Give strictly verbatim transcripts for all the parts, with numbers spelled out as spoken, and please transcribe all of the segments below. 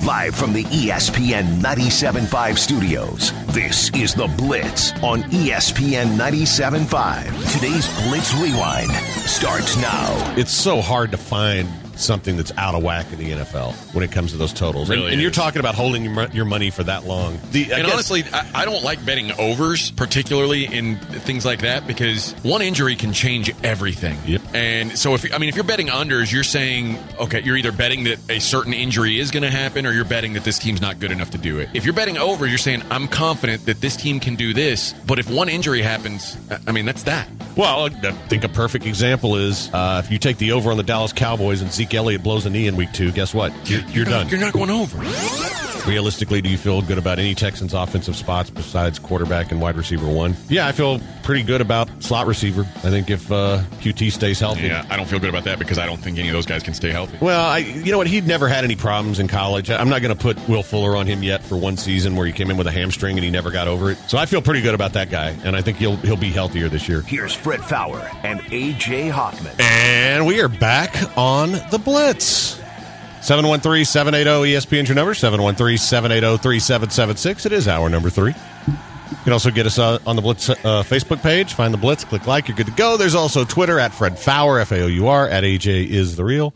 Live from the E S P N ninety-seven point five studios, this is The Blitz on E S P N ninety-seven point five. Today's Blitz Rewind starts now. It's so hard to find something that's out of whack in the N F L when it comes to those totals. Really and, and you're talking about holding your, your money for that long. The, I and guess, honestly, I, I don't like betting overs, particularly in things like that, because one injury can change everything. Yep. And so, if I mean, if you're betting unders, you're saying, okay, you're either betting that a certain injury is going to happen, or you're betting that this team's not good enough to do it. If you're betting over, you're saying, I'm confident that this team can do this, but if one injury happens, I mean, that's that. Well, I think a perfect example is uh, if you take the over on the Dallas Cowboys and Zeke Elliott blows a knee in week two, guess what? You're, you're, You're not, done. You're not going over. Realistically, do you feel good about any Texans offensive spots besides quarterback and wide receiver one? Yeah, I feel pretty good about slot receiver. I think if uh, Q T stays healthy. Yeah, I don't feel good about that because I don't think any of those guys can stay healthy. Well, I, you know what? He'd never had any problems in college. I'm not going to put Will Fuller on him yet for one season where he came in with a hamstring and he never got over it. So I feel pretty good about that guy, and I think he'll he'll be healthier this year. Here's Fred Fowler and A J Hoffman. And we are back on the Blitz. seven one three, seven eight zero, E S P N, your number, seven one three, seven eight zero, three seven seven six. It is hour number three. You can also get us uh, on the Blitz uh, Facebook page. Find the Blitz, click like, you're good to go. There's also Twitter, at Fred Fowler, F A O U R, at A J is the real,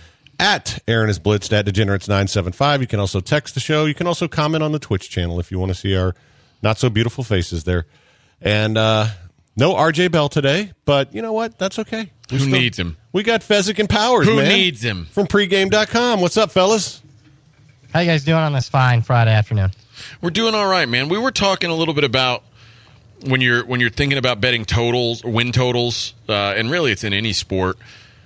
at Aaron is Blitzed, at Degenerates nine seven five. You can also text the show. You can also comment on the Twitch channel if you want to see our not-so-beautiful faces there. And uh, no R J Bell today, but you know what? That's okay. We Who still, needs him? We got Fezzik and Powers, Who man. needs him? From pregame dot com. What's up, fellas? How you guys doing on this fine Friday afternoon? We're doing all right, man. We were talking a little bit about when you're when you're thinking about betting totals, win totals, uh, and really it's in any sport.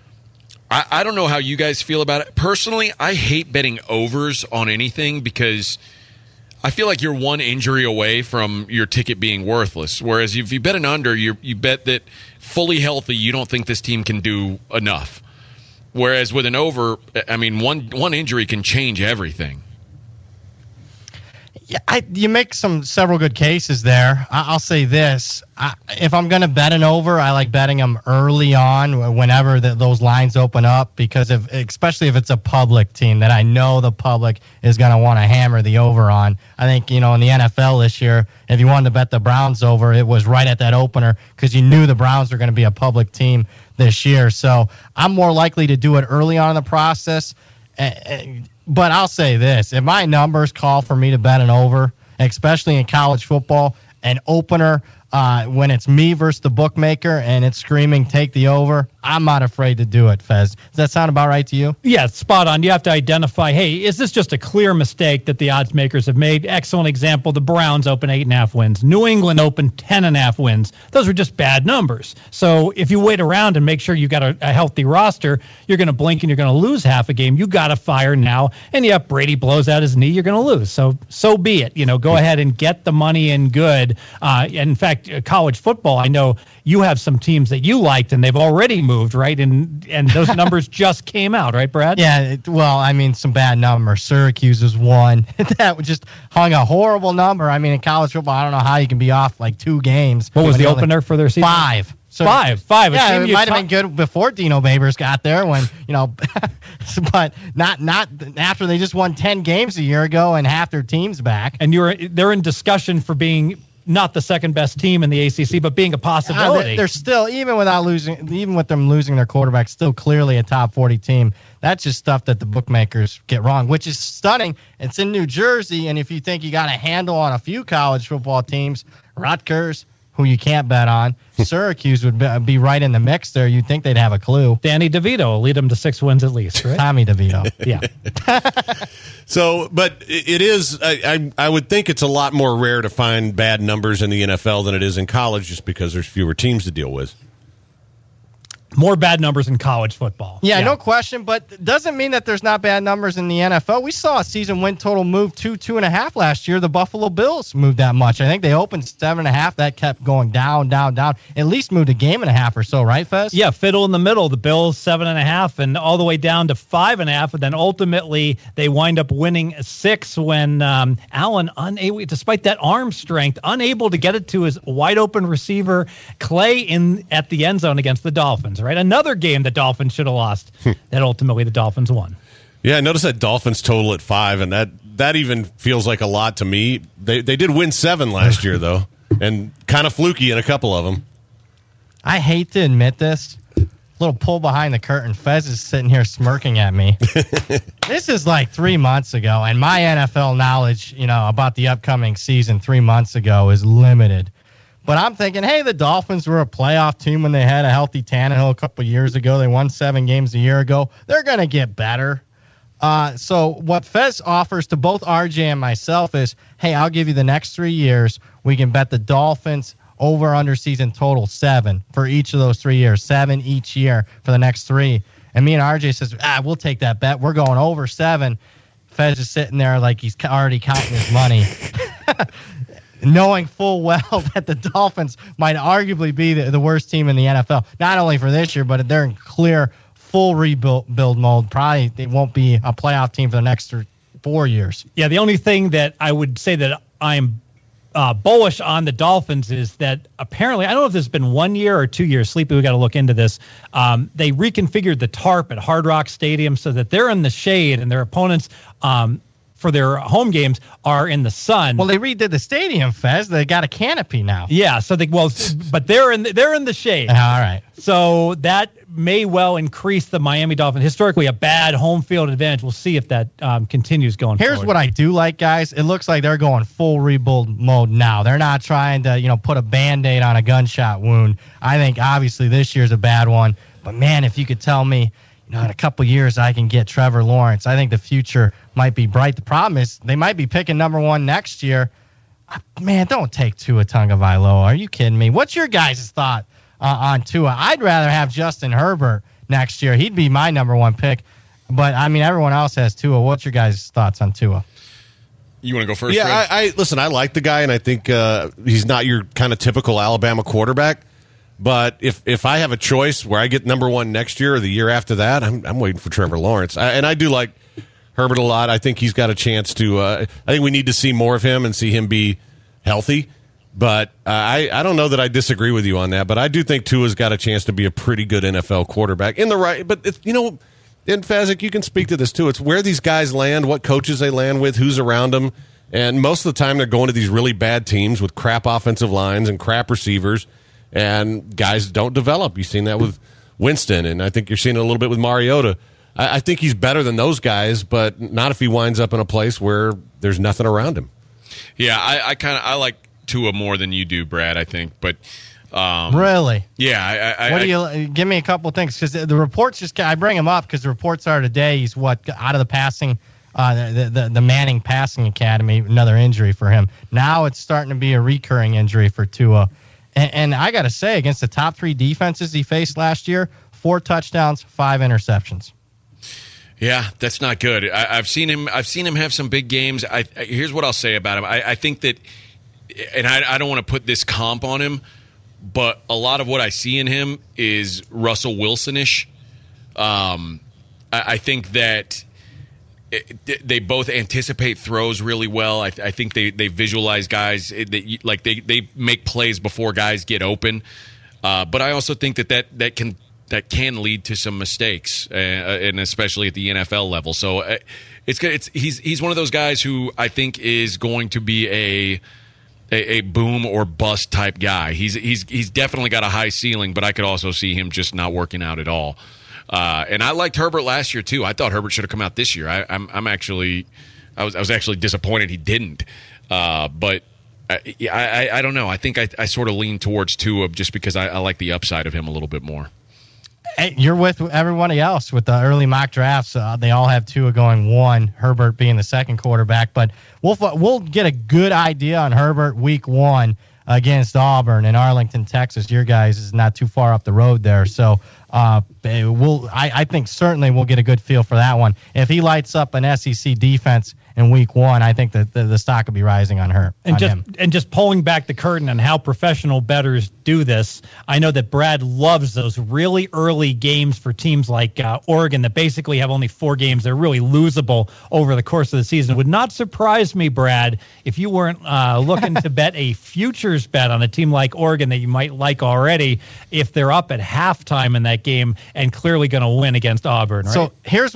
I, I don't know how you guys feel about it. Personally, I hate betting overs on anything because I feel like you're one injury away from your ticket being worthless. Whereas if you bet an under, you you bet that fully healthy, you don't think this team can do enough. Whereas with an over, I mean, one one injury can change everything. Yeah, I, you make some several good cases there. I, I'll say this: I, if I'm going to bet an over, I like betting them early on, whenever the, those lines open up, because if, especially if it's a public team that I know the public is going to want to hammer the over on. I think you know in the N F L this year, if you wanted to bet the Browns over, it was right at that opener because you knew the Browns were going to be a public team this year. So I'm more likely to do it early on in the process. Uh, But I'll say this. If my numbers call for me to bet an over, especially in college football, an opener uh, when it's me versus the bookmaker and it's screaming, take the over, I'm not afraid to do it, Fez. Does that sound about right to you? Yeah, spot on. You have to identify, hey, is this just a clear mistake that the odds makers have made? Excellent example. The Browns open eight and a half wins. New England open ten and a half wins. Those were just bad numbers. So if you wait around and make sure you've got a, a healthy roster, you're going to blink and you're going to lose half a game. You got to fire now. And yeah, Brady blows out his knee, you're going to lose. So so be it. You know, go ahead and get the money in good. Uh, in fact, college football, I know you have some teams that you liked and they've already moved, right? And and those numbers just came out, right, Brad? Yeah, it, well, I mean, some bad numbers. Syracuse is one. That just hung a horrible number. I mean, in college football, I don't know how you can be off like two games. What was the opener for their season? Five. So, five. Five. Yeah, it might have been good before Dino Babers got there when, you know, but not not after they just won ten games a year ago and half their team's back. And you're they're in discussion for being not the second best team in the A C C, but being a possibility. Yeah, they're still, even without losing, even with them losing their quarterback, still clearly a top forty team. That's just stuff that the bookmakers get wrong, which is stunning. It's in New Jersey, and if you think you got a handle on a few college football teams, Rutgers, who you can't bet on, Syracuse would be, be right in the mix there. You'd think they'd have a clue. Danny DeVito will lead them to six wins at least, right? Tommy DeVito. Yeah. So, but it is, I, I I would think it's a lot more rare to find bad numbers in the N F L than it is in college just because there's fewer teams to deal with. More bad numbers in college football. Yeah, yeah, no question, but it doesn't mean that there's not bad numbers in the N F L. We saw a season win total move two, two and a half last year. The Buffalo Bills moved that much. I think they opened seven and a half. That kept going down, down, down. At least moved a game and a half or so, right, Fez? Yeah, fiddle in the middle. The Bills seven and a half and all the way down to five and a half. And then ultimately they wind up winning six when um, Allen, unable, despite that arm strength, unable to get it to his wide open receiver, Clay, in at the end zone against the Dolphins, right? Another game the Dolphins should have lost that ultimately the Dolphins won. Yeah, I noticed that Dolphins total at five, and that, that even feels like a lot to me. They they did win seven last year, though, and kind of fluky in a couple of them. I hate to admit this. Little pull behind the curtain. Fez is sitting here smirking at me. This is like three months ago, and my N F L knowledge, you know, about the upcoming season three months ago is limited. But I'm thinking, hey, the Dolphins were a playoff team when they had a healthy Tannehill a couple years ago. They won seven games a year ago. They're going to get better. Uh, so what Fez offers to both R J and myself is, hey, I'll give you the next three years. We can bet the Dolphins over under season total seven for each of those three years, seven each year for the next three. And me and R J says, ah, we'll take that bet. We're going over seven. Fez is sitting there like he's already counting his money, knowing full well that the Dolphins might arguably be the, the worst team in the N F L, not only for this year, but they're in clear full rebuild build mode. Probably they won't be a playoff team for the next four years. Yeah, the only thing that I would say that I'm Uh, bullish on the Dolphins is that apparently, I don't know if this has been one year or two years, Sleepy, we got to look into this. Um, they reconfigured the tarp at Hard Rock Stadium so that they're in the shade and their opponents um, for their home games are in the sun. Well, they redid the stadium, Fez. They got a canopy now. Yeah, so they well, but they're in the, they're in the shade. All right. So that may well increase the Miami Dolphins. Historically, a bad home field advantage. We'll see if that um, continues going Here's forward. what I do like, guys. It looks like they're going full rebuild mode now. They're not trying to, you know, put a Band-Aid on a gunshot wound. I think, obviously, this year's a bad one. But, man, if you could tell me, you know, in a couple years I can get Trevor Lawrence, I think the future might be bright. The problem is they might be picking number one next year. Man, don't take Tua Tagovailoa. Are you kidding me? What's your guys' thought uh, on Tua? I'd rather have Justin Herbert next year. He'd be my number one pick. But, I mean, everyone else has Tua. What's your guys' thoughts on Tua? You want to go first? Yeah, Fred? I, I listen. I like the guy, and I think uh, he's not your kind of typical Alabama quarterback. But if if I have a choice where I get number one next year or the year after that, I'm I'm waiting for Trevor Lawrence. I, and I do like Herbert a lot. I think he's got a chance to. Uh, I think we need to see more of him and see him be healthy. But uh, I I don't know that I disagree with you on that. But I do think Tua's got a chance to be a pretty good N F L quarterback in the right. But it's, you know. And Fezzik, you can speak to this too. It's where these guys land, what coaches they land with, who's around them. And most of the time they're going to these really bad teams with crap offensive lines and crap receivers, and guys don't develop. You've seen that with Winston, and I think you're seeing it a little bit with Mariota. I, I think he's better than those guys, but not if he winds up in a place where there's nothing around him. Yeah, I, I kind of I like Tua more than you do, Brad, I think. But Um, really? Yeah. I, I, what do you give me a couple of things? Because the, the reports just I bring him up because the reports are today he's what out of the passing, uh, the, the the Manning Passing Academy, another injury for him. Now it's starting to be a recurring injury for Tua, and, and I got to say against the top three defenses he faced last year, four touchdowns, five interceptions. Yeah, that's not good. I, I've seen him. I've seen him have some big games. I, I, here's what I'll say about him. I, I think that, and I, I don't want to put this comp on him. But a lot of what I see in him is Russell Wilson-ish. Um, I, I think that it, they both anticipate throws really well. I, I think they, they visualize guys. They, like they, they make plays before guys get open. Uh, but I also think that, that that can that can lead to some mistakes, uh, and especially at the N F L level. So uh, it's it's he's he's one of those guys who I think is going to be a. A, a boom or bust type guy. He's he's he's definitely got a high ceiling, but I could also see him just not working out at all. Uh, and I liked Herbert last year too. I thought Herbert should have come out this year. I, I'm I'm actually I was I was actually disappointed he didn't. Uh, but I, I I don't know. I think I, I sort of lean towards Tua just because I, I like the upside of him a little bit more. Hey, you're with everybody else with the early mock drafts. Uh, they all have Tua going one, Herbert being the second quarterback. But we'll we'll get a good idea on Herbert week one against Auburn in Arlington, Texas. Your guys is not too far up the road there. So uh, we'll I, I think certainly we'll get a good feel for that one. If he lights up an S E C defense in week one, I think that the, the stock will be rising on her. And on just him. and just pulling back the curtain on how professional bettors do this, I know that Brad loves those really early games for teams like uh, Oregon that basically have only four games. They're really losable over the course of the season. It would not surprise me, Brad, if you weren't uh, looking to bet a futures bet on a team like Oregon that you might like already if they're up at halftime in that game and clearly going to win against Auburn. Right? So here's what's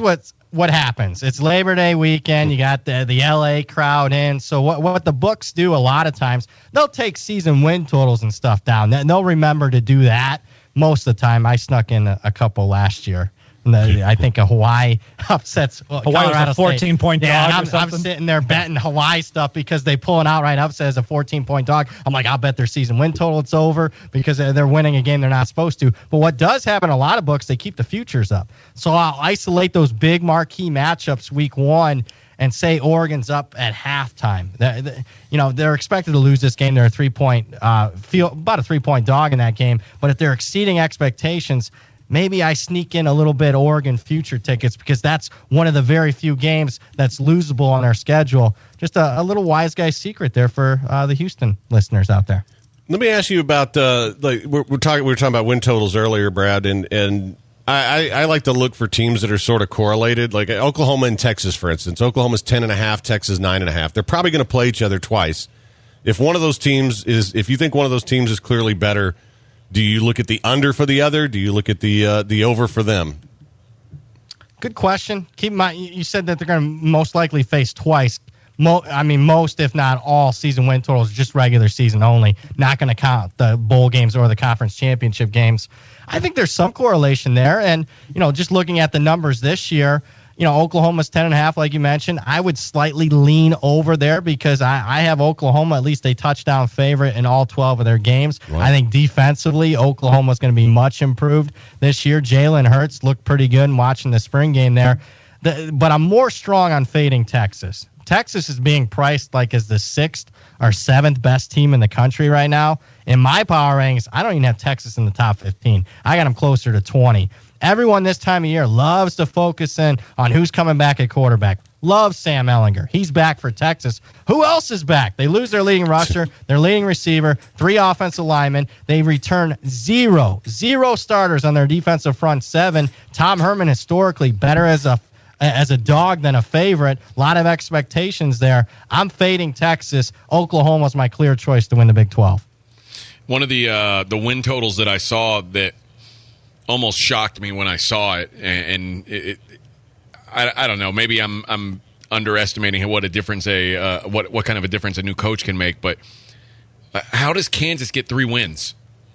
what happens? It's Labor Day weekend. You got the the L A crowd in. So what what the books do a lot of times, they'll take season win totals and stuff down. They'll remember to do that most of the time. I snuck in a, a couple last year. The, I think a Hawaii upsets Hawaii Colorado was a fourteen State. point dog. Yeah, or I'm, something. I'm sitting there betting Hawaii stuff because they pull an outright upset as a fourteen point dog. I'm like, I'll bet their season win total it's over because they're winning a game they're not supposed to. But what does happen in a lot of books, they keep the futures up. So I'll isolate those big marquee matchups week one and say Oregon's up at halftime. They're, they're, you know, they're expected to lose this game. They're a three-point, uh, feel about a three-point dog in that game. But if they're exceeding expectations, maybe I sneak in a little bit Oregon future tickets because that's one of the very few games that's losable on our schedule. Just a, a little wise guy secret there for uh, the Houston listeners out there. Let me ask you about uh, like we're, we're talking. We were talking about win totals earlier, Brad, and and I, I, I like to look for teams that are sort of correlated, like Oklahoma and Texas, for instance. Oklahoma's ten and a half, Texas nine and a half. They're probably going to play each other twice. If one of those teams is, if you think one of those teams is clearly better, do you look at the under for the other? Do you look at the uh, the over for them? Good question. Keep in mind, you said that they're going to most likely face twice. Mo- I mean, most, if not all, season win totals, just regular season only. Not going to count the bowl games or the conference championship games. I think there's some correlation there. And, you know, just looking at the numbers this year, you know, Oklahoma's ten and a half, like you mentioned. I would slightly lean over there because I, I have Oklahoma at least a touchdown favorite in all twelve of their games. Wow. I think defensively, Oklahoma's going to be much improved this year. Jalen Hurts looked pretty good in watching the spring game there. The, but I'm more strong on fading Texas. Texas is being priced like as the sixth or seventh best team in the country right now. In my power rankings, I don't even have Texas in the top fifteen. I got them closer to twenty. Everyone this time of year loves to focus in on who's coming back at quarterback. Loves Sam Ehlinger. He's back for Texas. Who else is back? They lose their leading rusher, their leading receiver, three offensive linemen. They return zero, zero starters on their defensive front seven. Tom Herman historically better as a as a dog than a favorite. A lot of expectations there. I'm fading Texas. Oklahoma's my clear choice to win the Big twelve. One of the uh, the win totals that I saw that almost shocked me when I saw it, and it, it, I, I don't know, maybe I'm I'm underestimating what a difference a uh, what what kind of a difference a new coach can make. But uh, how does Kansas get three wins?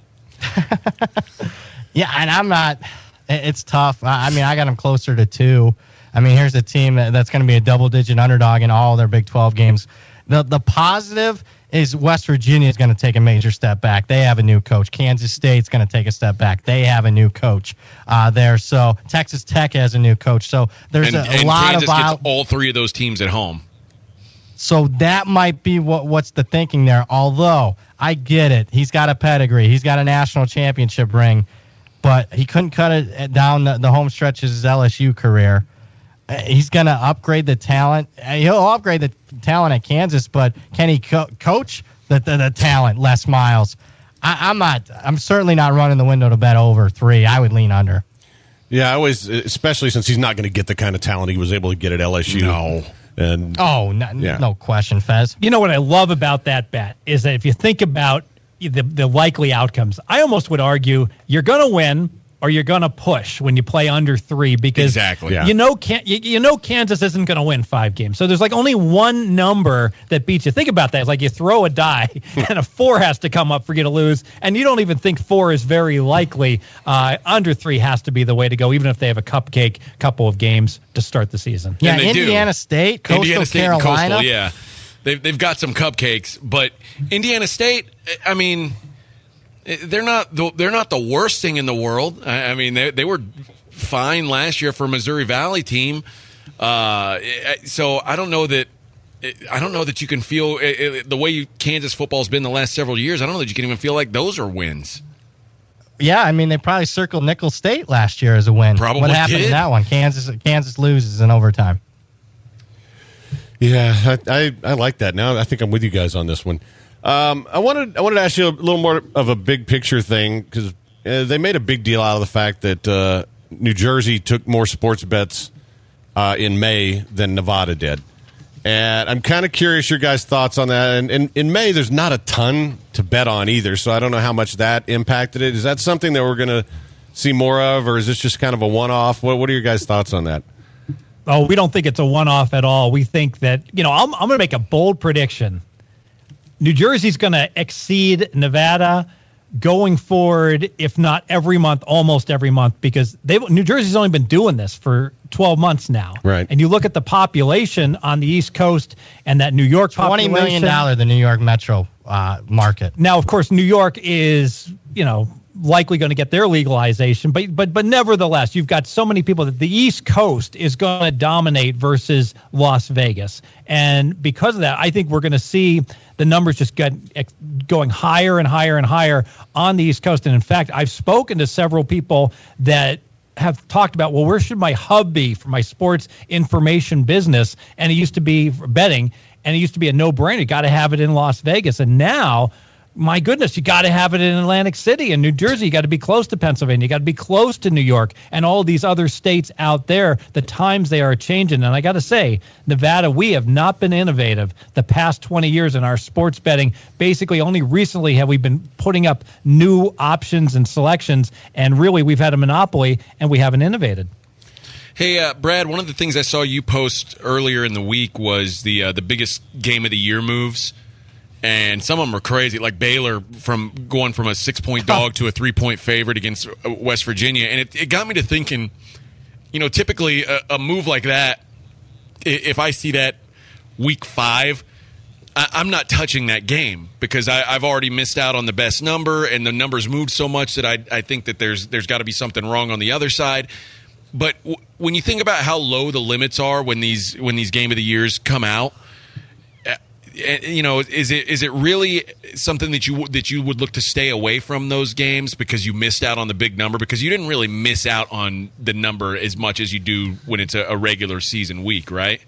Yeah, and I'm not. It's tough. I mean, I got them closer to two. I mean, here's a team that, that's going to be a double-digit underdog in all their Big twelve games. The the positive is West Virginia is going to take a major step back. They have a new coach. Kansas State's going to take a step back. They have a new coach uh, there. So Texas Tech has a new coach. So there's and, a, a and lot Kansas of gets all three of those teams at home. So that might be what what's the thinking there. Although I get it, he's got a pedigree. He's got a national championship ring, but he couldn't cut it down the, the home stretch of his L S U career. He's going to upgrade the talent. He'll upgrade the talent at Kansas, but can he co- coach the, the the talent? Les Miles. I, I'm not. I'm certainly not running the window to bet over three. I would lean under. Yeah, I always, especially since he's not going to get the kind of talent he was able to get at L S U. No. And oh, no, yeah. no question, Fez. You know what I love about that bet is that if you think about the the likely outcomes, I almost would argue you're going to win or you're going to push when you play under three because exactly. Yeah. you know can, you, you know Kansas isn't going to win five games. So there's like only one number that beats you. Think about that. It's like you throw a die and a four has to come up for you to lose, and you don't even think four is very likely. Uh, under three has to be the way to go, even if they have a cupcake couple of games to start the season. Yeah, they Indiana do. State, Coastal Indiana State Carolina. And Coastal, yeah. They've, they've got some cupcakes, but Indiana State, I mean, they're not the, they're not the worst thing in the world. I, I mean, they they were fine last year for a Missouri Valley team. Uh, so I don't know that I don't know that you can feel the way you, Kansas football's been the last several years. I don't know that you can even feel like those are wins. Yeah, I mean, they probably circled Nicholls State last year as a win. Probably what happened did. in that one? Kansas Kansas loses in overtime. Yeah, I, I I like that. Now I think I'm with you guys on this one. Um, I wanted I wanted to ask you a little more of a big picture thing because uh, they made a big deal out of the fact that uh, New Jersey took more sports bets uh, in May than Nevada did, and I'm kind of curious your guys' thoughts on that. And, and in May, there's not a ton to bet on either, so I don't know how much that impacted it. Is that something that we're going to see more of, or is this just kind of a one-off? What What are your guys' thoughts on that? Oh, we don't think it's a one-off at all. We think that, you know, I'm, I'm going to make a bold prediction. New Jersey's going to exceed Nevada going forward, if not every month, almost every month, because they New Jersey's only been doing this for twelve months now. Right. And you look at the population on the East Coast and that New York twenty million dollars, the New York metro uh, market. Now, of course, New York is, you know, likely going to get their legalization, but but but nevertheless, you've got so many people that the East Coast is going to dominate versus Las Vegas, and because of that, I think we're going to see the numbers just get going higher and higher and higher on the East Coast. And in fact, I've spoken to several people that have talked about, well, where should my hub be for my sports information business? And it used to be for betting, and it used to be a no-brainer. You got to have it in Las Vegas, and now, my goodness, you got to have it in Atlantic City and New Jersey. You got to be close to Pennsylvania. You got to be close to New York and all these other states out there. The times they are changing. And I got to say, Nevada, we have not been innovative the past twenty years in our sports betting. Basically, only recently have we been putting up new options and selections. And really, we've had a monopoly and we haven't innovated. Hey, uh, Brad, one of the things I saw you post earlier in the week was the uh, the biggest game of the year moves. And some of them are crazy, like Baylor from going from a six-point dog to a three-point favorite against West Virginia. And it, it got me to thinking, you know, typically a, a move like that, if I see that week five, I, I'm not touching that game because I, I've already missed out on the best number, and the numbers moved so much that I, I think that there's there's got to be something wrong on the other side. But w- when you think about how low the limits are when these when these game of the years come out, you know, is it is it really something that you that you would look to stay away from those games because you missed out on the big number? Because you didn't really miss out on the number as much as you do when it's a, a regular season week, right?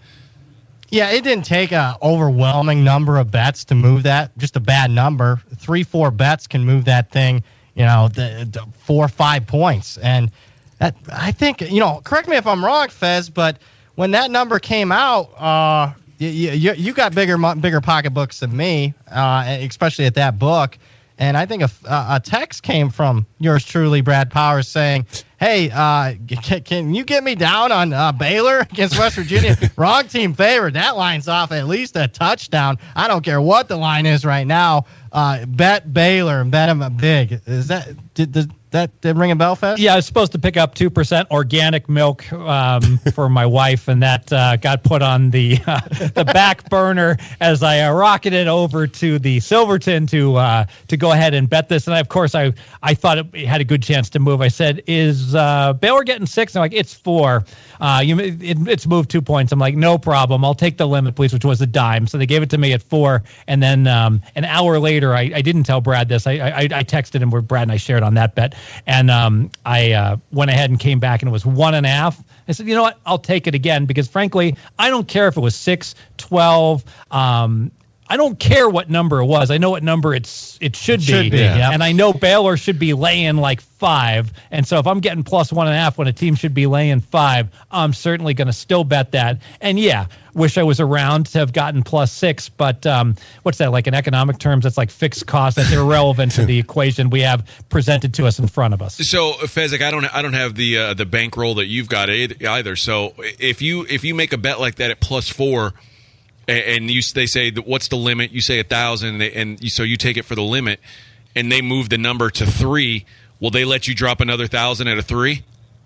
Yeah, it didn't take a overwhelming number of bets to move that. Just a bad number. Three, four bets can move that thing, you know, the, the four or five points. And that, I think, you know, correct me if I'm wrong, Fez, but when that number came out, uh, You, you, you got bigger bigger pocketbooks than me, uh, especially at that book. And I think a, a text came from yours truly, Brad Powers, saying, hey, uh, can, can you get me down on uh, Baylor against West Virginia? Wrong team favored. That line's off at least a touchdown. I don't care what the line is right now. Uh, bet Baylor and bet them big. Is that did, did that did ring a bell, Fest? Yeah, I was supposed to pick up two percent organic milk um, for my wife, and that uh, got put on the uh, the back burner as I uh, rocketed over to the Silverton to uh, to go ahead and bet this. And I, of course, I I thought it had a good chance to move. I said, "Is uh, Baylor getting six?" And I'm like, "It's four. Uh, you it, it's moved two points." I'm like, "No problem. I'll take the limit, please," which was a dime. So they gave it to me at four, and then um, an hour later. I, I didn't tell Brad this. I, I I texted him where Brad and I shared on that bet, and um, I uh, went ahead and came back, and it was one and a half. I said, you know what? I'll take it again because, frankly, I don't care if it was six, twelve. Um, I don't care what number it was. I know what number it's it should, it should be, be yeah. And I know Baylor should be laying like five. And so if I'm getting plus one and a half when a team should be laying five, I'm certainly going to still bet that. And yeah, wish I was around to have gotten plus six. But um, what's that like in economic terms? That's like fixed cost. That's irrelevant to the equation we have presented to us in front of us. So Fezzik, I don't I don't have the uh, the bankroll that you've got either. So if you if you make a bet like that at plus four. And you, they say, what's the limit? You say a thousand, and you, so you take it for the limit, and they move the number to three. Will they let you drop another thousand at a three?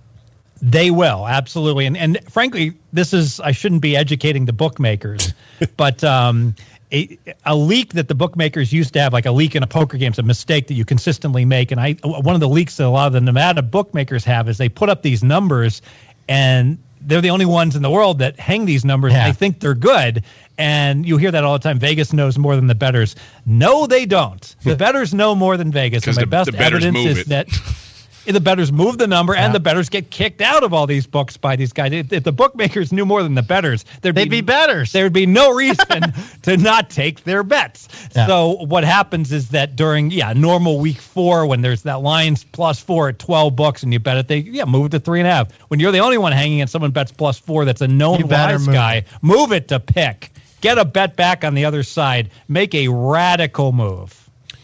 They will, absolutely. And and frankly, this is I shouldn't be educating the bookmakers, but um, a, a leak that the bookmakers used to have, like a leak in a poker game, is a mistake that you consistently make. And I one of the leaks that a lot of the Nevada bookmakers have is they put up these numbers, and they're the only ones in the world that hang these numbers, yeah. and they think they're good. And you hear that all the time. Vegas knows more than the bettors. No, they don't. The bettors know more than Vegas. And my the, best the evidence is it. that the bettors move the number, yeah. and the bettors get kicked out of all these books by these guys. If, if the bookmakers knew more than the bettors, there'd they'd be, be bettors. There would be no reason to not take their bets. Yeah. So what happens is that during yeah normal week four, when there's that line's plus four at twelve bucks, and you bet it, they yeah move it to three and a half. When you're the only one hanging and someone bets plus four, that's a known wise move guy. It. Move it to pick. Get a bet back on the other side. Make a radical move.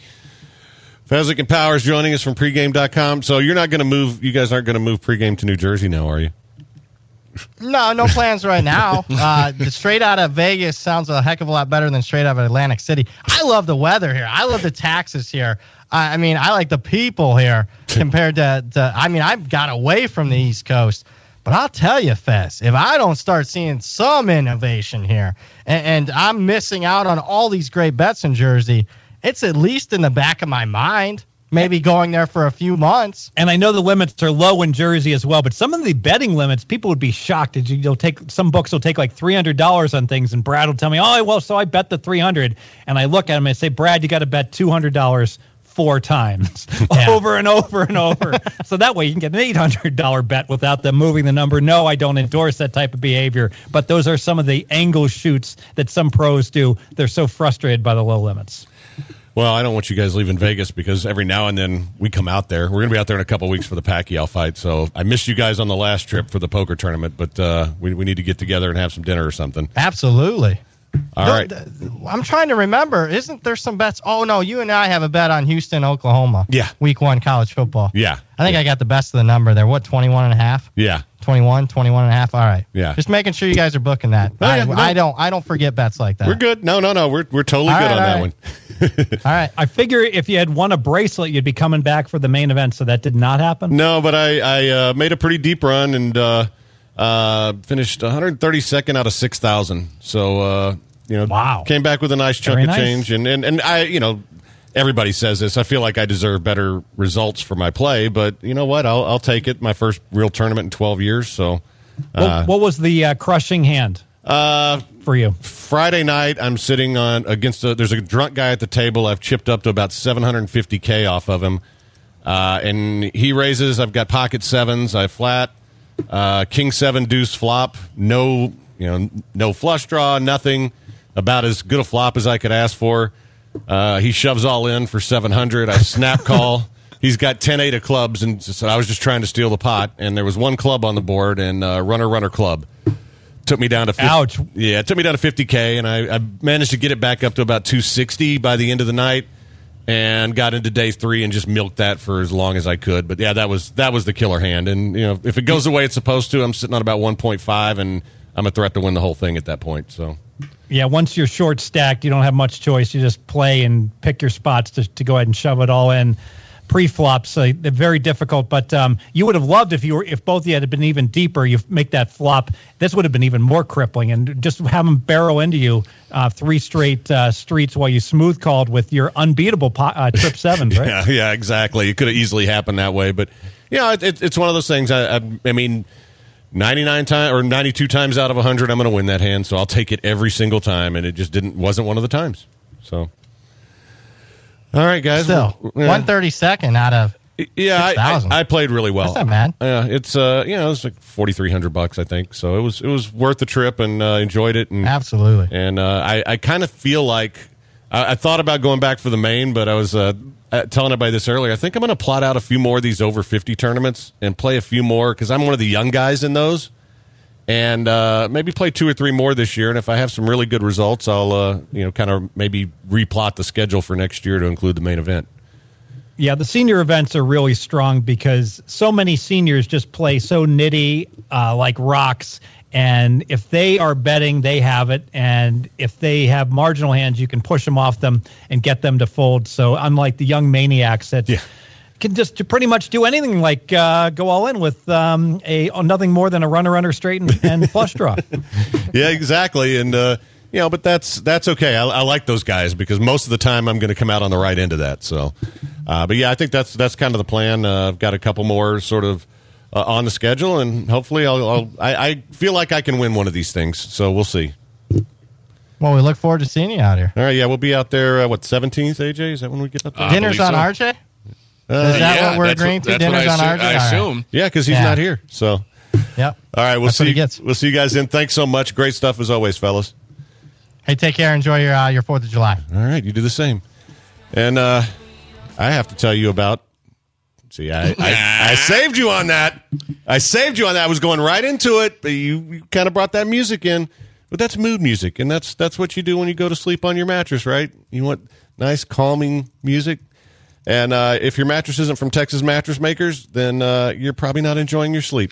Fezzik and Powers joining us from pregame dot com. So you're not going to move, you guys aren't going to move pregame to New Jersey now, are you? No, no plans right now. Uh, the straight out of Vegas sounds a heck of a lot better than straight out of Atlantic City. I love the weather here. I love the taxes here. I, I mean, I like the people here compared to, to, I mean, I've got away from the East Coast. But I'll tell you, Fez, if I don't start seeing some innovation here, and, and I'm missing out on all these great bets in Jersey, it's at least in the back of my mind. Maybe going there for a few months. And I know the limits are low in Jersey as well, but some of the betting limits, people would be shocked. That you'll take some books will take like three hundred dollars on things, and Brad will tell me, oh, well, so I bet the three hundred, and I look at him and I say, Brad, you got to bet two hundred dollars four times yeah. over and over and over. So that way you can get an eight hundred dollars bet without them moving the number. No, I don't endorse that type of behavior, but those are some of the angle shoots that some pros do. They're so frustrated by the low limits. Well, I don't want you guys leaving Vegas because every now and then we come out there. We're going to be out there in a couple of weeks for the Pacquiao fight. So I missed you guys on the last trip for the poker tournament, but uh, we, we need to get together and have some dinner or something. Absolutely. All no, right. th- I'm trying to remember. Isn't there some bets? Oh, no, you and I have a bet on Houston, Oklahoma. Yeah. Week one college football. Yeah. I think yeah. I got the best of the number there. What, twenty-one and a half? Yeah. twenty-one, twenty-one and a half. All right. Yeah. Just making sure you guys are booking that. Oh, I, yeah, no. I don't I don't forget bets like that. We're good. No, no, no. We're we're totally All good right, on that all one. All right. I figure if you had won a bracelet, you'd be coming back for the main event, so that did not happen? No, but I, I uh, made a pretty deep run and uh, uh, finished one hundred thirty-second out of six thousand. So, uh, you know, wow. came back with a nice chunk Very of nice. change. And, and, and I, you know, everybody says this. I feel like I deserve better results for my play, but you know what? I'll, I'll take it. My first real tournament in twelve years. So, uh, what, what was the uh, crushing hand uh, for you? Friday night, I'm sitting on against a, there's a drunk guy at the table. I've chipped up to about seven hundred fifty K off of him. Uh, and he raises. I've got pocket sevens. I flat, uh, king seven deuce flop. No, you know, no flush draw, nothing. About as good a flop as I could ask for. Uh, he shoves all in for seven hundred. I snap call. He's got ten eight of clubs, and so I was just trying to steal the pot. And there was one club on the board, and uh, runner runner club took me down to fifty, ouch. Yeah, it took me down to fifty K, and I, I managed to get it back up to about two sixty by the end of the night, and got into day three and just milked that for as long as I could. But yeah, that was that was the killer hand. And you know, if it goes the way it's supposed to, I'm sitting on about one point five, and I'm a threat to win the whole thing at that point. So. Yeah, once you're short stacked, you don't have much choice. You just play and pick your spots to, to go ahead and shove it all in. Pre-flops, uh, they're very difficult, but um, you would have loved if you were if both of you had been even deeper. You make that flop. This would have been even more crippling, and just have them barrel into you uh, three straight uh, streets while you smooth called with your unbeatable po- uh, trip sevens, right? yeah, yeah, exactly. It could have easily happened that way, but yeah, it, it, it's one of those things. I, I, I mean. ninety-nine times or ninety-two times out of one hundred, I'm going to win that hand, so I'll take it every single time, and it just didn't wasn't one of the times. So, all right, guys. Still, well, yeah. one thirty-second out of yeah, I, I, I played really well. That's not bad. Yeah, it's uh, you know, it's like forty-three hundred bucks, I think. So it was it was worth the trip, and uh, enjoyed it. And absolutely. And uh, I I kind of feel like I, I thought about going back for the main, but I was uh, telling everybody this earlier. I think I'm going to plot out a few more of these over fifty tournaments and play a few more because I'm one of the young guys in those, and uh, maybe play two or three more this year. And if I have some really good results, I'll uh, you know kind of maybe replot the schedule for next year to include the main event. Yeah, the senior events are really strong because so many seniors just play so nitty, uh, like rocks. And if they are betting, they have it. And if they have marginal hands, you can push them off them and get them to fold. So unlike the young maniacs that yeah. can just to pretty much do anything like uh, go all in with um, a oh, nothing more than a runner, runner straight and, and flush draw. Yeah, exactly. And, uh, you know, but that's that's okay. I, I like those guys because most of the time I'm going to come out on the right end of that. So, uh, but yeah, I think that's that's kind of the plan. Uh, I've got a couple more sort of uh, on the schedule, and hopefully I'll, I'll I, I feel like I can win one of these things. So we'll see. Well, we look forward to seeing you out here. All right, yeah, we'll be out there. Uh, what seventeenth, A J? Is that when we get up there? Uh, Dinner's on so. R J. Uh, Is that yeah, what we're that's agreeing what, to? that's Dinner's what I on assume, R J. I All right. assume. Yeah, because he's Yeah. not here. So, Yep. all right, we'll That's what see. he gets. We'll see you guys then. Thanks so much. Great stuff as always, fellas. Hey, take care. Enjoy your uh, your Fourth of July. All right, you do the same. And uh, I have to tell you about. See, I, I I saved you on that. I saved you on that. I was going right into it, but you, you kind of brought that music in. But that's mood music, and that's that's what you do when you go to sleep on your mattress, right? You want nice, calming music. And uh, if your mattress isn't from Texas Mattress Makers, then uh, you're probably not enjoying your sleep.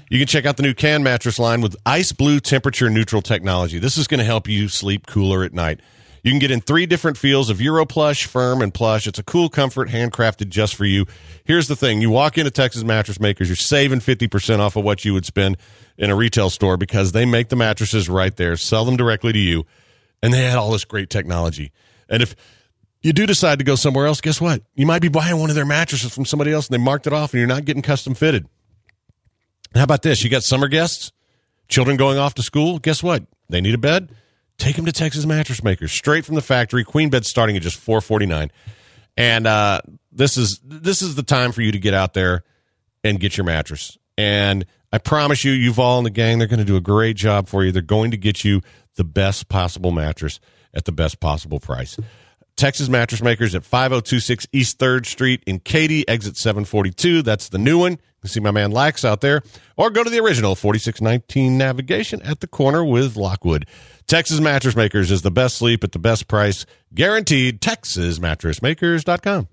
You can check out the new Can mattress line with Ice Blue temperature neutral technology. This is going to help you sleep cooler at night. You can get in three different feels of Euro Plush, Firm, and Plush. It's a cool comfort handcrafted just for you. Here's the thing. You walk into Texas Mattress Makers, you're saving fifty percent off of what you would spend in a retail store because they make the mattresses right there, sell them directly to you, and they had all this great technology. And if you do decide to go somewhere else, guess what? You might be buying one of their mattresses from somebody else, and they marked it off, and you're not getting custom fitted. How about this? You got summer guests, children going off to school. Guess what? They need a bed. Take them to Texas Mattress Makers, straight from the factory. Queen beds starting at just four forty-nine, and uh, this is this is the time for you to get out there and get your mattress. And I promise you, Yuval and the gang, they're going to do a great job for you. They're going to get you the best possible mattress at the best possible price. Texas Mattress Makers at five oh two six East third Street in Katy, exit seven forty-two. That's the new one. You can see my man Lax out there. Or go to the original, forty-six nineteen Navigation at the corner with Lockwood. Texas Mattress Makers is the best sleep at the best price. Guaranteed. Texas Mattress Makers dot com.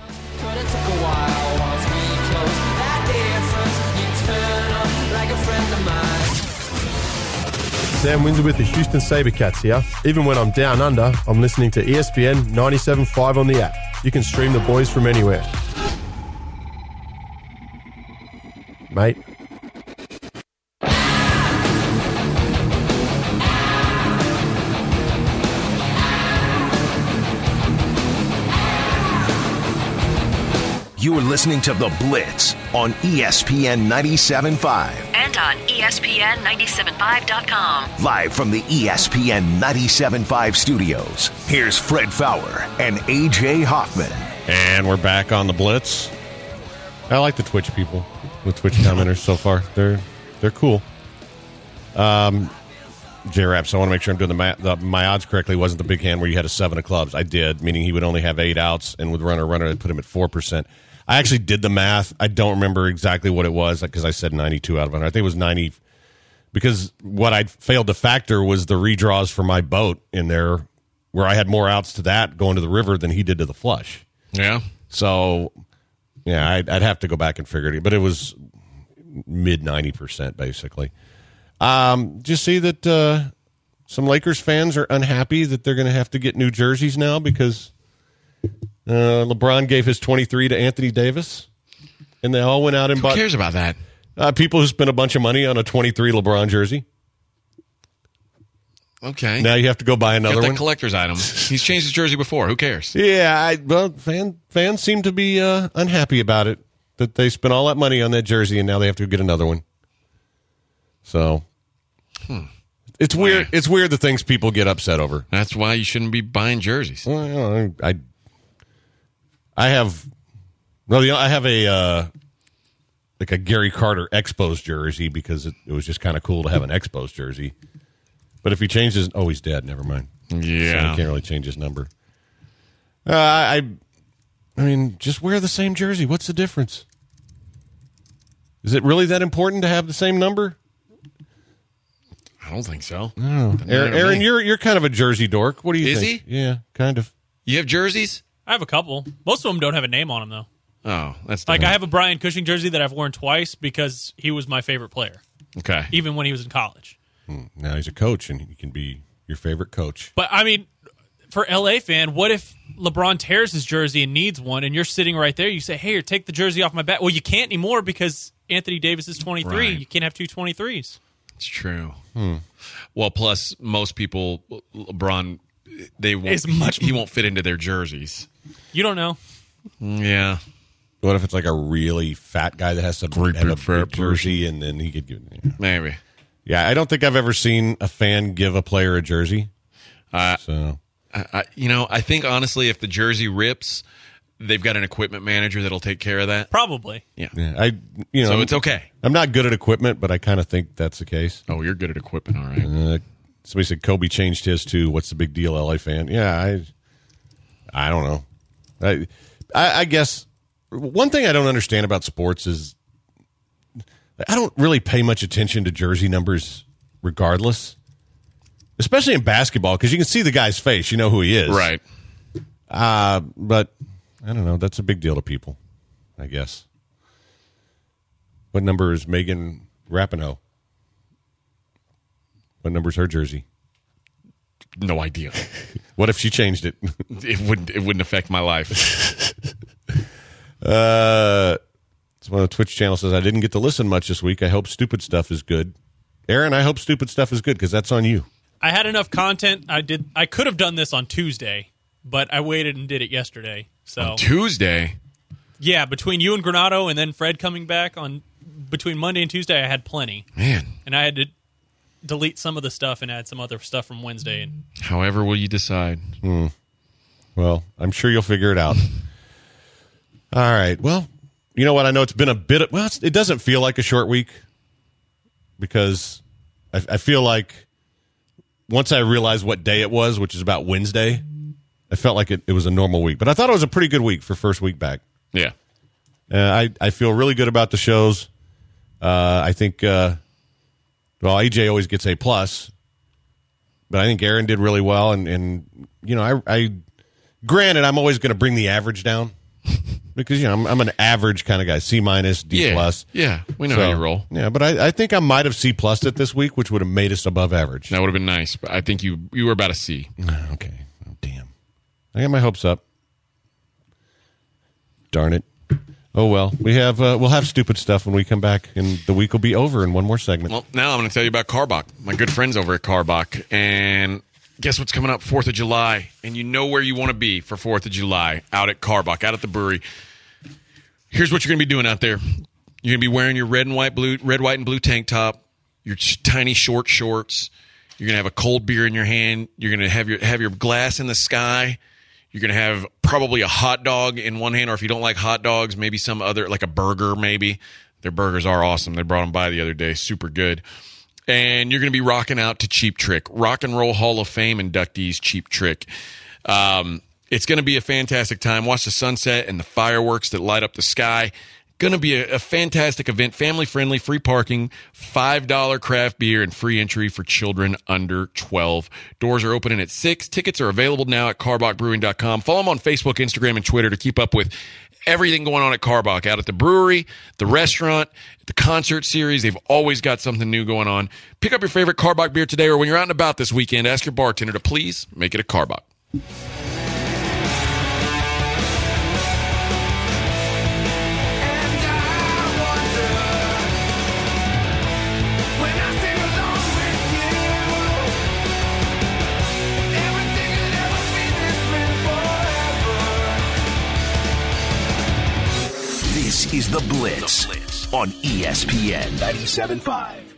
Sam Windsor with the Houston SaberCats here. Even when I'm down under, I'm listening to E S P N ninety-seven point five on the app. You can stream the boys from anywhere. Mate. You are listening to The Blitz on E S P N ninety-seven point five. And on E S P N ninety-seven point five dot com. Live from the E S P N ninety-seven point five studios, here's Fred Fowler and A J Hoffman. And we're back on The Blitz. I like the Twitch people, the Twitch commenters so far. They're they're cool. Um, J-Raps, I want to make sure I'm doing the, ma- the my odds correctly. It wasn't the big hand where you had a seven of clubs. I did, meaning he would only have eight outs, and with runner runner, I'd put him at four percent. I actually did the math. I don't remember exactly what it was because I said ninety-two out of one hundred. I think it was ninety because what I failed to factor was the redraws for my boat in there where I had more outs to that going to the river than he did to the flush. Yeah. So, yeah, I'd, I'd have to go back and figure it, but it was mid ninety percent basically. Um, did you see that uh, some Lakers fans are unhappy that they're going to have to get new jerseys now because Uh, LeBron gave his twenty-three to Anthony Davis, and they all went out and Who bought. Who cares about that? Uh, people who spent a bunch of money on a twenty-three LeBron jersey. Okay. Now you have to go buy another Got that one. Collector's item. He's changed his jersey before. Who cares? Yeah, I, well, fan, fans seem to be uh, unhappy about it, that they spent all that money on that jersey, and now they have to get another one. So, hmm. it's weird. It's weird the things people get upset over. That's why you shouldn't be buying jerseys. Well, you know, I, I have, well, you know, I have a uh, like a Gary Carter Expos jersey because it, it was just kind of cool to have an Expos jersey. But if he changes, oh, he's dead. Never mind. Yeah, so I can't really change his number. Uh, I, I mean, just wear the same jersey. What's the difference? Is it really that important to have the same number? I don't think so. Oh. Aaron, Aaron you're you're kind of a jersey dork. What do you Is think? Is he? Yeah, kind of. You have jerseys? I have a couple. Most of them don't have a name on them, though. Oh, that's like I have a Brian Cushing jersey that I've worn twice because he was my favorite player. Okay. Even when he was in college. Hmm. Now he's a coach, and he can be your favorite coach. But, I mean, for L A fan, what if LeBron tears his jersey and needs one, and you're sitting right there? You say, hey, take the jersey off my back. Well, you can't anymore because Anthony Davis is twenty-three. Right. You can't have two twenty-threes. It's true. Hmm. Well, plus, most people, LeBron, they won't, It's much he won't fit into their jerseys. You don't know. Yeah. What if it's like a really fat guy that has to Great have big a fat big jersey, and then he could give yeah. Maybe. Yeah, I don't think I've ever seen a fan give a player a jersey. Uh, so, I, I, you know, I think honestly, if the jersey rips, they've got an equipment manager that'll take care of that. Probably. Yeah. yeah, I you know, so it's okay. I'm not good at equipment, but I kind of think that's the case. Oh, you're good at equipment, all right. Uh, somebody said Kobe changed his too. What's the big deal, L A fan? Yeah, I, I don't know. I, I, I guess one thing I don't understand about sports is I don't really pay much attention to jersey numbers, regardless. Especially in basketball, because you can see the guy's face, you know who he is, Right. Uh, but I don't know. That's a big deal to people, I guess. What number is Megan Rapinoe. What number's her jersey? No idea. What if she changed it? It wouldn't. It wouldn't affect my life. uh, it's one of the Twitch channels says I didn't get to listen much this week. I hope Stupid Stuff is good. Aaron, I hope Stupid Stuff is good because that's on you. I had enough content. I did. I could have done this on Tuesday, but I waited and did it yesterday. So on Tuesday. Yeah, between you and Granado, and then Fred coming back on between Monday and Tuesday, I had plenty. Man, and I had to delete some of the stuff and add some other stuff from Wednesday. However, will you decide? Hmm. Well, I'm sure you'll figure it out. All right. Well, you know what? I know it's been a bit of, well, it's, it doesn't feel like a short week because I, I feel like once I realized what day it was, which is about Wednesday, I felt like it, it was a normal week. But I thought it was a pretty good week for first week back. Yeah. Uh, I, I feel really good about the shows. Uh, I think, uh, well, A J always gets A plus, but I think Aaron did really well. And, and you know, I, I granted, I'm always going to bring the average down because, you know, I'm, I'm an average kind of guy, C minus, D yeah, plus. Yeah, we know so, how you roll. Yeah, but I, I think I might have C plus it this week, which would have made us above average. That would have been nice, but I think you you were about a C. Okay. Oh, damn. I got my hopes up. Darn it. Oh, well, we have, uh, we'll have Stupid Stuff when we come back, and the week will be over in one more segment. Well, now I'm going to tell you about Carbach, my good friends over at Carbach. And guess what's coming up? fourth of July. And you know where you want to be for fourth of July, out at Carbach, out at the brewery. Here's what you're going to be doing out there. You're going to be wearing your red and white, blue, red, white, and blue tank top, your tiny short shorts. You're going to have a cold beer in your hand. You're going to have your have your glass in the sky. You're going to have probably a hot dog in one hand, or if you don't like hot dogs, maybe some other, like a burger maybe. Their burgers are awesome. They brought them by the other day. Super good. And you're going to be rocking out to Cheap Trick, Rock and Roll Hall of Fame inductees Cheap Trick. Um, it's going to be a fantastic time. Watch the sunset and the fireworks that light up the sky. Going to be a, a fantastic event, family-friendly, free parking, five dollars craft beer, and free entry for children under twelve. Doors are opening at six. Tickets are available now at carbach brewing dot com. Follow them on Facebook, Instagram, and Twitter to keep up with everything going on at Carbach, out at the brewery, the restaurant, the concert series. They've always got something new going on. Pick up your favorite Carbach beer today, or when you're out and about this weekend, ask your bartender to please make it a Carbach. This is The Blitz, the Blitz. On E S P N ninety-seven point five.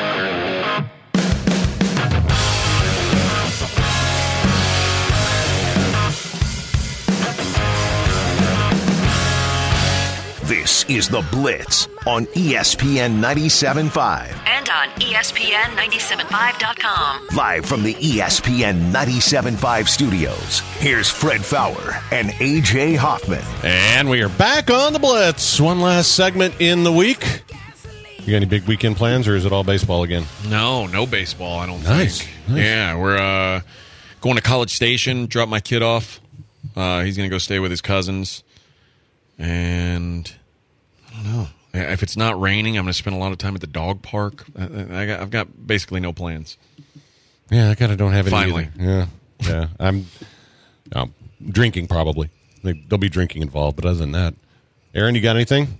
This is The Blitz on E S P N ninety-seven point five. And on E S P N ninety-seven point five dot com. Live from the E S P N ninety-seven point five studios, here's Fred Fowler and A J Hoffman. And we are back on The Blitz. One last segment in the week. You got any big weekend plans, or is it all baseball again? No, no baseball, I don't nice. think. Nice. Yeah, we're uh, going to College Station, drop my kid off. Uh, he's going to go stay with his cousins. And I don't know. If it's not raining, I'm going to spend a lot of time at the dog park. I, I got, I've got basically no plans. Yeah, I kind of don't have any Finally. either. Yeah, yeah. I'm, I'm drinking probably. There'll be drinking involved, but other than that. Aaron, you got anything?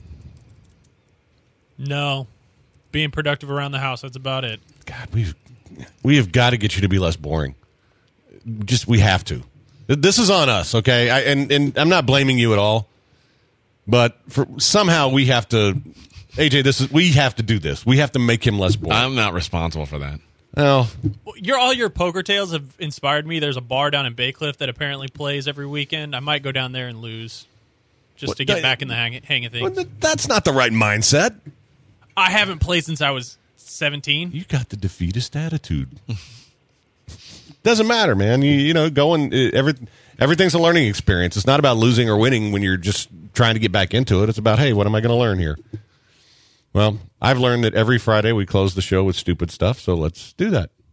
No. Being productive around the house, that's about it. God, we've we have got to get you to be less boring. Just we have to. This is on us, okay? I, and and I'm not blaming you at all, but for somehow we have to. A J, this is we have to do this. We have to make him less boring. I'm not responsible for that. Well, your all your poker tales have inspired me. There's a bar down in Bay Cliff that apparently plays every weekend. I might go down there and lose, just what, to get that, back in the hang, hang of things. Well, that's not the right mindset. I haven't played since I was seventeen. You got the defeatist attitude. Doesn't matter, man. You you know, going every everything's a learning experience. It's not about losing or winning when you're just trying to get back into it. It's about, hey, what am I going to learn here? Well, I've learned that every Friday we close the show with stupid stuff, so let's do that.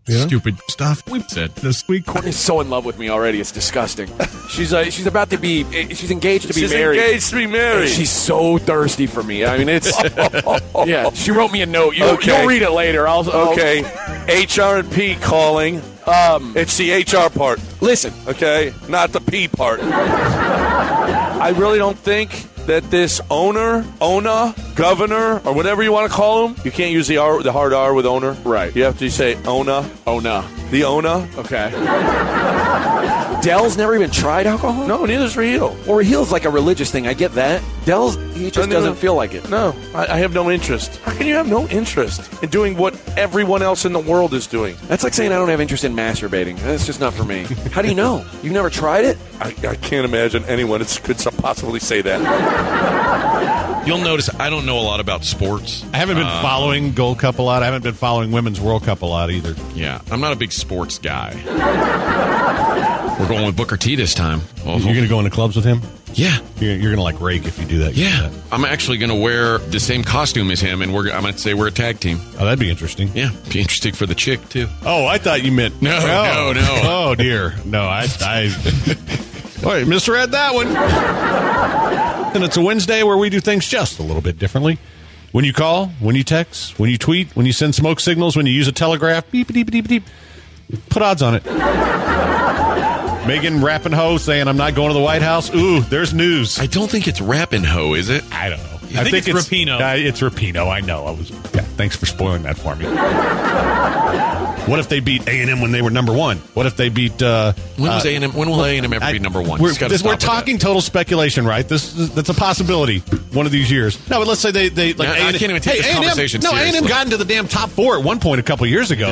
Yeah. Stupid stuff we said this week. Courtney's so in love with me already. It's disgusting. She's uh, she's about to be. She's engaged to be she's married. She's engaged to be married. And she's so thirsty for me. I mean, it's. Yeah, she wrote me a note. You, okay. You'll read it later. I'll, I'll, okay. H R and P calling. Um, it's the H R part. Listen. Okay, not the P part. I really don't think that this owner, owner, governor, or whatever you want to call him, you can't use the R, the hard R with owner. Right. You have to say owner. Owner. The owner. Okay. Dell's never even tried alcohol? No, neither's Raheel. Well, Raheel's like a religious thing. I get that. Dell's, he just doesn't feel like it. No, I, I have no interest. How can you have no interest in doing what everyone else in the world is doing? That's like saying I don't have interest in masturbating. That's just not for me. How do you know? You've never tried it? I, I can't imagine anyone could possibly say that. You'll notice I don't know a lot about sports. I haven't been Um, following Gold Cup a lot. I haven't been following Women's World Cup a lot either. Yeah, I'm not a big sports guy. We're going with Booker T this time. Well, You're going to go into clubs with him? Yeah. You're, you're going to like rake if you do that. Yeah. I'm actually going to wear the same costume as him, and we're I'm going to say we're a tag team. Oh, that'd be interesting. Yeah. Be interesting for the chick, too. Oh, I thought you meant... No, no, no. Oh, dear. No, I... I all right, misread that one. And it's a Wednesday where we do things just a little bit differently. When you call, when you text, when you tweet, when you send smoke signals, when you use a telegraph, beep, beep, beep, beep, put odds on it. Megan Rapinoe saying, I'm not going to the White House. Ooh, there's news. I don't think it's Rapinoe, is it? I don't know. I, I think, think it's, it's Rapinoe. Uh, it's Rapinoe. I know. I was. Yeah, thanks for spoiling that for me. What if they beat A and M when they were number one? What if they beat? Uh, when was uh, A and M? When will A and M ever I, be number one? We're, this, we're talking that. Total speculation, right? This is, that's a possibility. One of these years. No, but let's say they they like. No, A and M, I can't even take hey, this A and M, conversation no, seriously. A and M got into the damn top four at one point a couple years ago.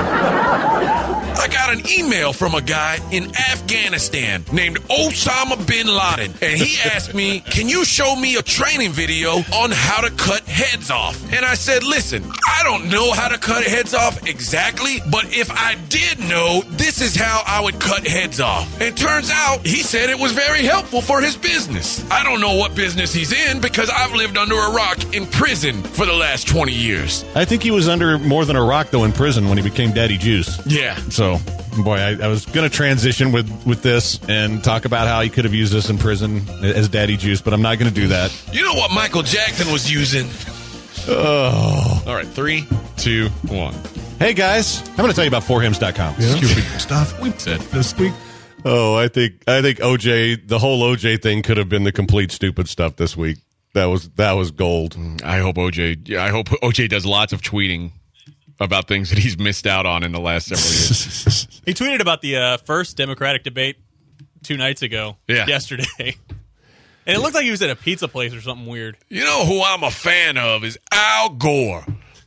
I got an email from a guy in Afghanistan named Osama bin Laden, and he asked me, can you show me a training video on how to cut heads off? And I said, listen, I don't know how to cut heads off exactly, but if I did know, this is how I would cut heads off. And turns out, he said it was very helpful for his business. I don't know what business he's in because I've lived under a rock in prison for the last twenty years. I think he was under more than a rock, though, in prison when he became Daddy Juice. Yeah. So... Boy, I, I was going to transition with, with this and talk about how he could have used this in prison as Daddy Juice, but I'm not going to do that. You know what Michael Jackson was using? Oh. All right, three, two, one. Hey, guys, I'm going to tell you about four hims dot com. Yeah. Stupid stuff we said this week. Oh, I think I think O J, the whole O J thing could have been the complete stupid stuff this week. That was that was gold. I hope O J. Yeah, I hope O J does lots of tweeting about things that he's missed out on in the last several years. He tweeted about the uh, first Democratic debate two nights ago, yeah. yesterday. And it looked like he was at a pizza place or something weird. You know who I'm a fan of is Al Gore.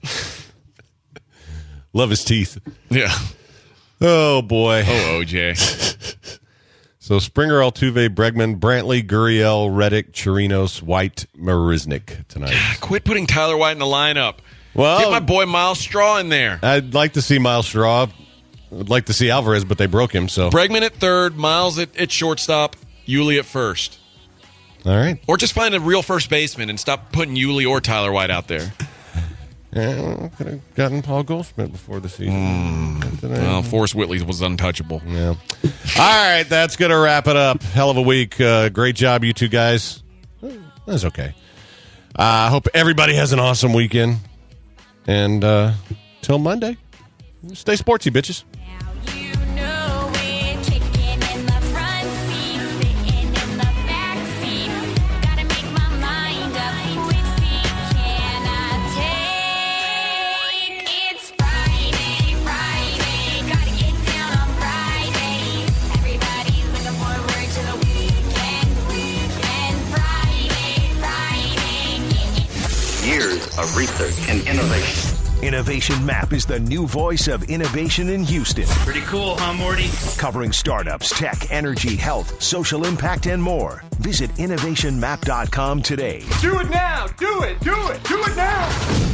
Love his teeth. Yeah. Oh, boy. Oh, O J. So Springer, Altuve, Bregman, Brantley, Gurriel, Reddick, Chirinos, White, Marisnick tonight. Quit putting Tyler White in the lineup. Well, get my boy Miles Straw in there. I'd like to see Miles Straw. I'd like to see Alvarez, but they broke him. So Bregman at third, Miles at, at shortstop, Yuli at first. All right. Or just find a real first baseman and stop putting Yuli or Tyler White out there. Yeah, could have gotten Paul Goldschmidt before the season. Mm. Well, Forrest Whitley was untouchable. Yeah. All right, that's going to wrap it up. Hell of a week. Uh, great job, you two guys. That's okay. I uh, hope everybody has an awesome weekend. And uh, till Monday, stay sportsy, bitches. Years of research and innovation. Innovation Map is the new voice of innovation in Houston. Pretty cool, huh, Morty? Covering startups, tech, energy, health, social impact, and more. Visit innovation map dot com today. Do it now! Do it! Do it! Do it now!